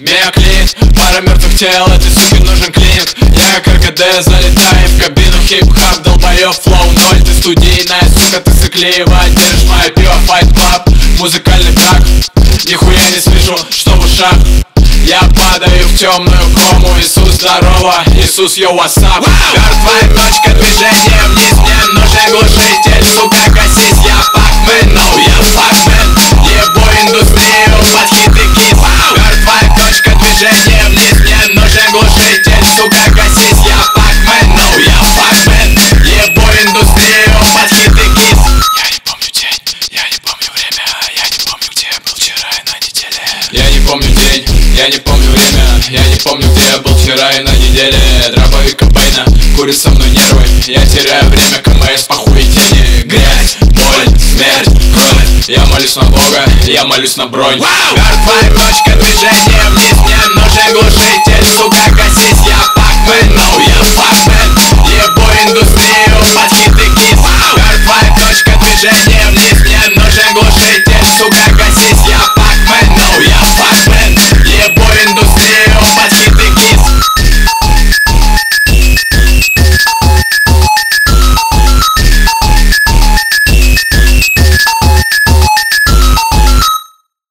меня клинит. Пара мертвых тел, этой суке нужен клиник. Я как РКД, залетаю в кабину. Хип-хап, долбоёб, флоу 0. Ты студийная, сука, ты сыкливая. Держишь мое пиво, Fight Club, музыкальный трак. Нихуя не слышу, что в ушах. Я падаю в темную кому. Иисус, здорово, Иисус, йоу, what's up? Мертвая точка движения вниз. Мне нужен глушитель, сука, косись. Я факмен, no, я факмен. Ебу индустрию под хиты кис. Мертвая точка движения вниз. Мне нужен глушитель, сука, косись. Я факмен, no, я факмен. Ебу индустрию под хиты кис. Я не помню день, я не помню время. Я не помню, где я был вчера и на неделе. Я не помню день, я не помню время. Я не помню, где я был вчера и на неделе. Дробовик Кобейна курит со мной нервы. Я теряю время, КМС по хуетине. Грязь, боль, смерть, кровь. Я молюсь на Бога, я молюсь на бронь. Мертвая точка движения вниз. Мне нужен глушитель, сука, косись. Я